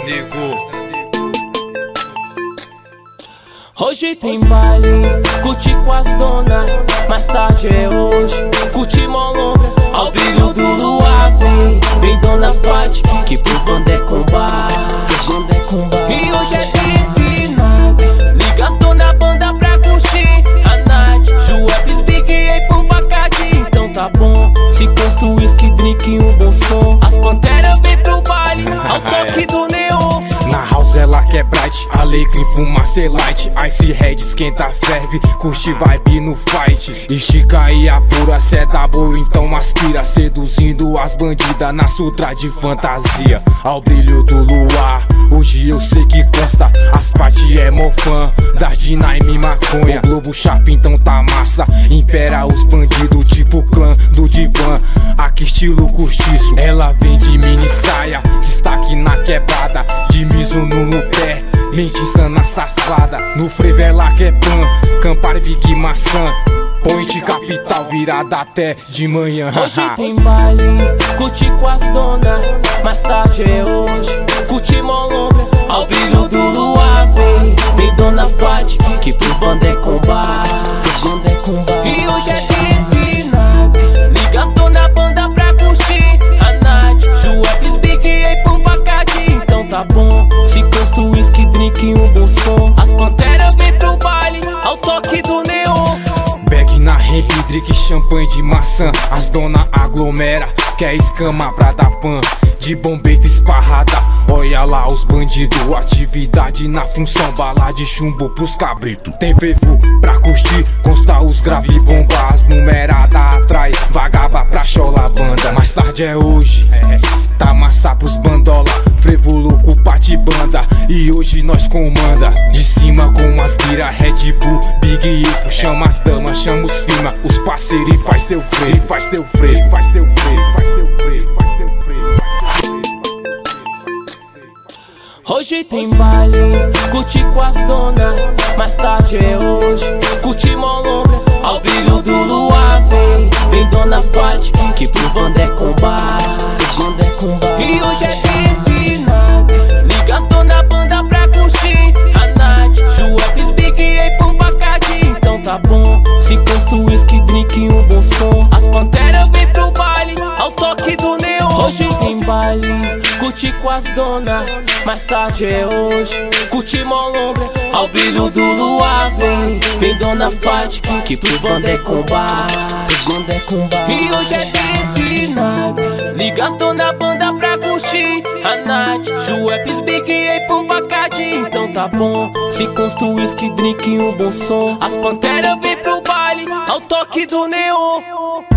nego. Hoje tem baile, curti com as dona. Mais tarde é hoje, curti mó lombra. Ao brilho do luar vem dona Fátima, que pro bando é combate. E hoje é desse naipe, liga as dona banda pra curtir a night. Juepes, Big e por Bacardi, então tá bom. Se custa whisky, drink e um bom som. As panteras vem pro baile, ao toque do neon. Na house ela quer bright, alecrim, fumaça e light. Ice Red esquenta, ferve, curte vibe no fight. Estica e apura, cê é da boa, então aspira. Seduzindo as bandidas na sutra de fantasia. Ao brilho do luar, hoje eu sei que consta. As party é mó fã, das Dinaime e maconha. O Globo Chapa então tá massa, impera os bandidos tipo clã do divã. Aqui estilo cortiço, ela vem de mini saia. Destaque na quebrada, de Mizuno no pé, mente insana safada. No frevo ela quer pan, Campari, Big maçã. Point capital virada até de manhã. Hoje tem baile, curti com as dona. Mais tarde é hoje, curti mó lombra. Ao brilho do luar vem dona Fátima, que pro bando é combate. E hoje é desse naipe, liga as dona banda pra curtir a night. Juepes, Big e por Bacardi, então tá bom. Se custa whisky, drink e um bom som. As panteras vem pro baile, ao toque do neon. Beck na Drink, champanhe de maçã. As dona aglomera, quer escama pra dar pan. De bombeta esparrada, olha lá os bandidos. Atividade na função, bala de chumbo pros cabritos. Tem frevo pra curtir, consta os grave bomba. As numerada atrai, vagaba pra chola banda. Mais tarde é hoje, tá massa pros bandola. Frevo louco, pati banda, e hoje nós comanda. De cima com as bira, Red Bull, Big e chama as damas, chama os firma. Os parceiros e faz teu freio, faz teu freio, faz teu freio, faz teu freio, faz teu freio. Hoje tem baile, curti com as dona. Mais tarde é hoje, curti mó lombra. Ao brilho do luar vem dona Fátima, que pro bando é combate. E hoje é desse naipe, liga as dona banda pra curtir a night. Juepes, Big e por Bacardi, então tá bom. Se custa whisky, drink e um bom som. As panteras vem pro baile, ao toque do neon. Hoje tem baile, curti com as dona. Mais tarde é hoje, curti mó lombra. Ao brilho do luar vem dona Fátima, que pro bando é combate. E hoje é desse naipe, liga as dona banda pra curtir a night. Juepes, Big e por Bacardi, então tá bom. Se custa whisky, drink e um bom som. As panteras vem pro baile, ao toque do neon.